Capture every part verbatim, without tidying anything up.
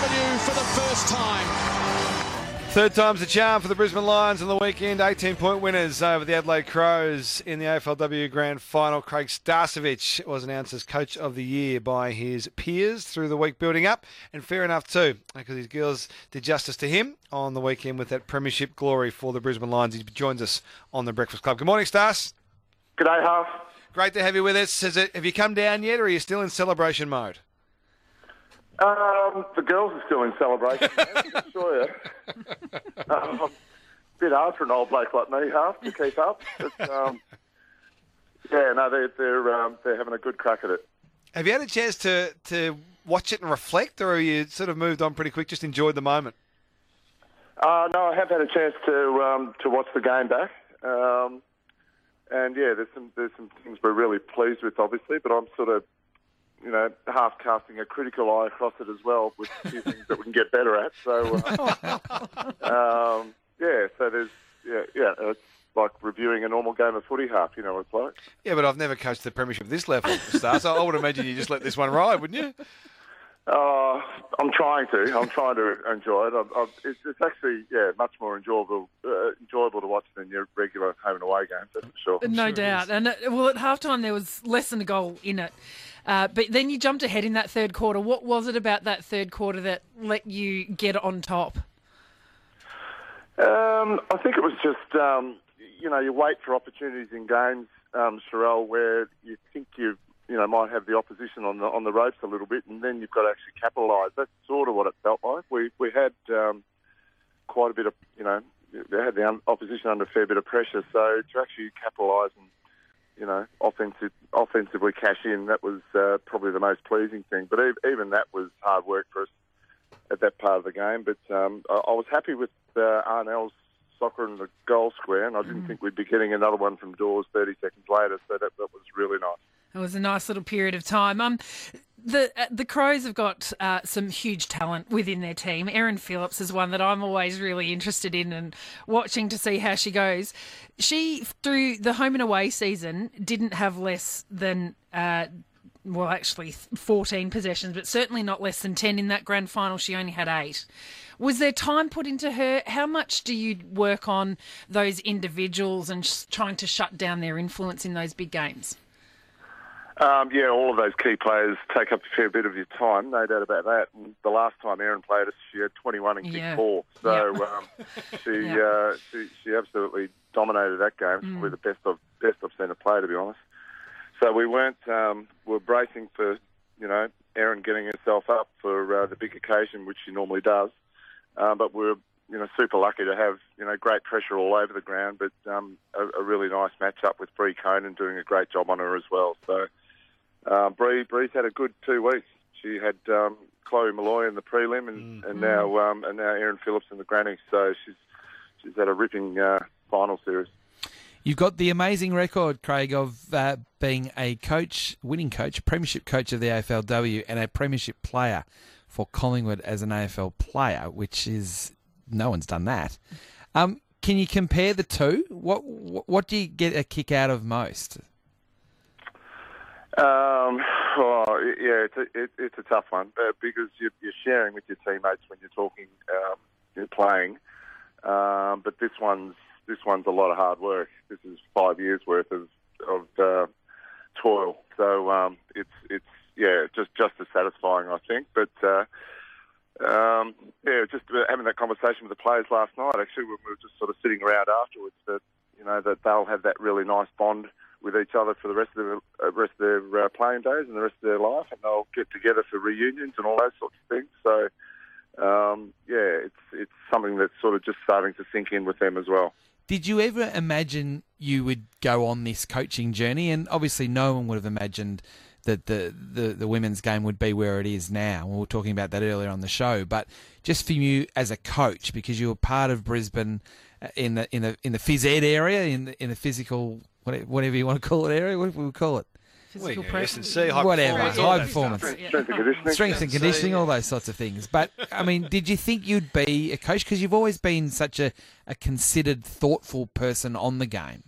W for the first time. Third time's the charm for the Brisbane Lions on the weekend. eighteen-point winners over the Adelaide Crows in the A F L W Grand Final. Craig Starcevich was announced as Coach of the Year by his peers through the week building up. And fair enough too, because his girls did justice to him on the weekend with that premiership glory for the Brisbane Lions. He joins us on the Breakfast Club. Good morning, Stars. G'day, Huff. Great to have you with us. Has it, have you come down yet, or are you still in celebration mode? Um, the girls are still in celebration, I assure you. Um, a bit hard for an old bloke like me, Huff, to keep up. But, um, yeah, no, they're they're um, they're having a good crack at it. Have you had a chance to, to watch it and reflect, or have you sort of moved on pretty quick, just enjoyed the moment? Uh, no, I have had a chance to um, to watch the game back. Um, and, yeah, there's some, there's some things we're really pleased with, obviously, but I'm sort of, you know, half casting a critical eye across it as well, with a few things that we can get better at. So, uh, um, yeah, so there's, yeah, yeah, it's like reviewing a normal game of footy, Half, you know what it's like. Yeah, but I've never coached the premiership at this level, Star, so I would imagine you just let this one ride, wouldn't you? Uh, I'm trying to. I'm trying to enjoy it. I've, I've, it's, it's actually, yeah, much more enjoyable uh, enjoyable to watch than your regular home and away games, that's for sure. No sure doubt. And, uh, well, at halftime there was less than a goal in it. Uh, but then you jumped ahead in that third quarter. What was it about that third quarter that let you get on top? Um, I think it was just, um, you know, you wait for opportunities in games, um, Sherelle, where you think you, you know, might have the opposition on the on the ropes a little bit, and then you've got to actually capitalise. That's sort of what it felt like. We we had um, quite a bit of, you know, they had the opposition under a fair bit of pressure, so to actually capitalise and, you know, offensive, offensively cash in, that was uh, probably the most pleasing thing. But even that was hard work for us at that part of the game. But um, I, I was happy with uh, Arnell's soccer in the goal square, and I didn't mm. think we'd be getting another one from Dawes thirty seconds later, so that, that was really nice. It was a nice little period of time. Um, the uh, the Crows have got uh, some huge talent within their team. Erin Phillips is one that I'm always really interested in and watching to see how she goes. She, through the home and away season, didn't have less than, uh, well, actually fourteen possessions, but certainly not less than ten. In that grand final, she only had eight. Was there time put into her? How much do you work on those individuals and sh- trying to shut down their influence in those big games? Um, yeah, all of those key players take up a fair bit of your time, no doubt about that. And the last time Erin played us, she had twenty-one and kicked yeah. four. So yeah. um, she, yeah. uh, she she absolutely dominated that game. Mm. Probably the best of best I've seen her play, to be honest. So we weren't um, we were bracing for, you know, Erin getting herself up for uh, the big occasion, which she normally does. Um, but we're, you know, super lucky to have, you know, great pressure all over the ground, but um, a, a really nice match-up with Bree Conan doing a great job on her as well. So uh, Bree, Bree's had a good two weeks. She had um, Chloe Malloy in the prelim, and, mm. and now um, and now Erin Phillips in the granny. So she's she's had a ripping uh, final series. You've got the amazing record, Craig, of uh, being a coach, winning coach, premiership coach of the A F L W, and a premiership player for Collingwood as an A F L player, which is, no one's done that. Um, can you compare the two? What what do you get a kick out of most? Um, oh, yeah, it's a, it, it's a tough one uh, because you're, you're sharing with your teammates when you're talking, um, you're playing. Um, but this one's this one's a lot of hard work. This is five years worth of of uh, toil. So um, it's it's yeah, just just as satisfying, I think. But uh, um, yeah, just having that conversation with the players last night. Actually, when we were just sort of sitting around afterwards, that you know that they'll have that really nice bond with each other for the rest of their uh, rest of their uh, playing days and the rest of their life, and they'll get together for reunions and all those sorts of things. So um, yeah, it's it's something that's sort of just starting to sink in with them as well. Did you ever imagine you would go on this coaching journey? And obviously, no one would have imagined that the, the, the women's game would be where it is now. We were talking about that earlier on the show. But just for you as a coach, because you were part of Brisbane in the in the in the phys ed area, in the in the physical whatever you want to call it area, what do we call it? Physical well, S and C, pressure. high Whatever, performance, high performance. Strength, strength and conditioning. Strength and conditioning, all those sorts of things. But, I mean, did you think you'd be a coach? Because you've always been such a, a considered, thoughtful person on the game.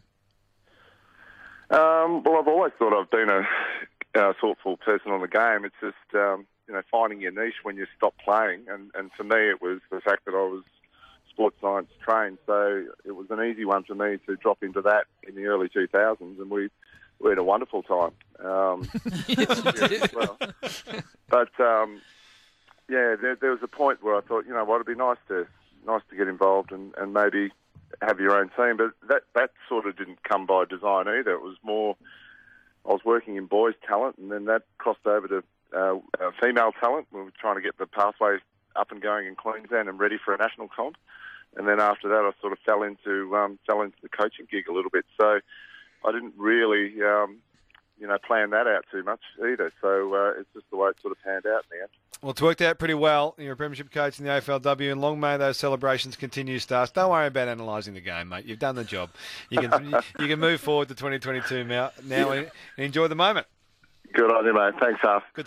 Um, well, I've always thought I've been a, a thoughtful person on the game. It's just, um, you you know, finding your niche when you stop playing. And, and for me, it was the fact that I was sports science trained. So it was an easy one for me to drop into that in the early two thousands, and we, we had a wonderful time. Um, Yes, you did. well. But, um, yeah, there, there was a point where I thought, you know what, it'd be nice to nice to get involved and, and maybe have your own team. But that, that sort of didn't come by design either. It was more, I was working in boys' talent, and then that crossed over to uh, uh, female talent. We were trying to get the pathways up and going in Queensland and ready for a national comp. And then after that, I sort of fell into um, fell into the coaching gig a little bit. So I didn't really, um, you know, plan that out too much either. So uh, it's just the way it sort of panned out in the end. Well, it's worked out pretty well. You're a premiership coach in the A F L W, and long may those celebrations continue, Stars. Don't worry about analysing the game, mate. You've done the job. You can you can move forward to twenty twenty-two now, now and enjoy the moment. Good on you, mate. Thanks, Half. Good